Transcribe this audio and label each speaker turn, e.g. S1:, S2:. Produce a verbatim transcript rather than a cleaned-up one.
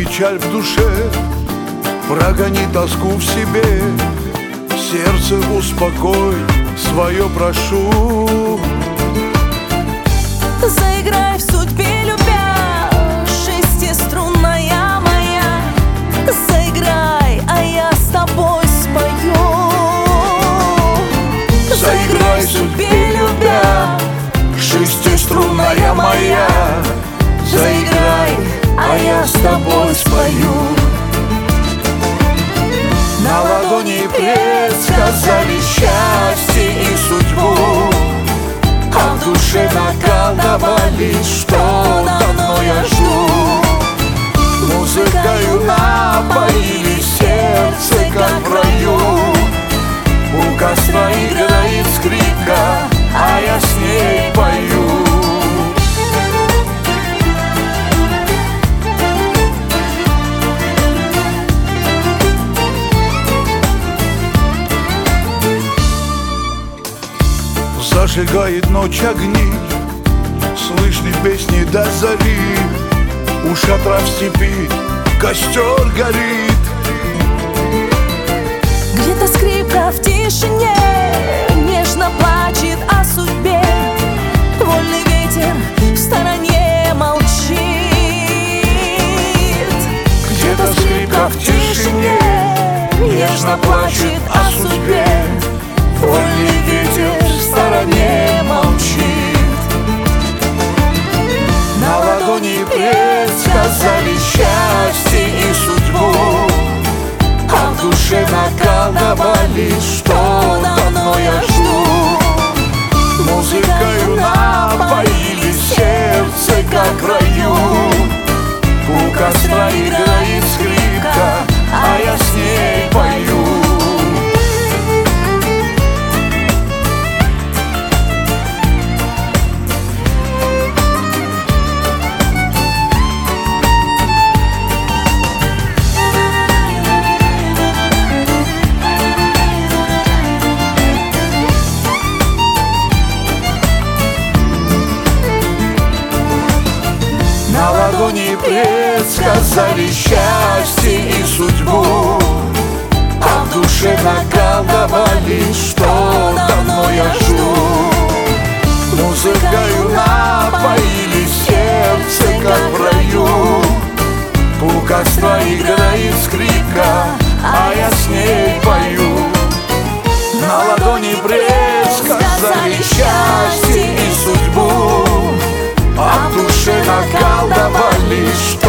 S1: печаль в душе, прогони тоску в себе, сердце успокой, свое прошу.
S2: Заиграй в судьбе, любя, шестиструнная моя. Заиграй, а я с тобой спою.
S1: Заиграй в судьбе, любя, шестиструнная моя. Заиграй, а я с тобой спою. На ладони предсказали счастье и судьбу, а в душе наколдовали, что давно я жду. Музыкою напоили сердце, как в раю. У костра играет скрипка, а я с ней пою. Зажигает ночь огни, слышны песни до зари. У шатра в степи костер горит.
S2: Где-то скрипка в тишине нежно плачет о судьбе. Вольный ветер в стороне молчит.
S1: Где-то скрипка в тишине нежно плачет о судьбе. Вольный ветер в стороне молчит. На ладони предсказали счастье и судьбу, а в душе наколдовали, что давно я жду. Музыкою напоили сердце, как в раю. У костра играет скрипка, а я с ней пою. На ладони предсказали счастье и судьбу, а в душе наколдовали, что давно я жду. Музыкою напоили сердце, как в раю. У костра играет скрипка, а я с ней пою. На ладони предсказали счастье и судьбу, а в душе наколдовали, что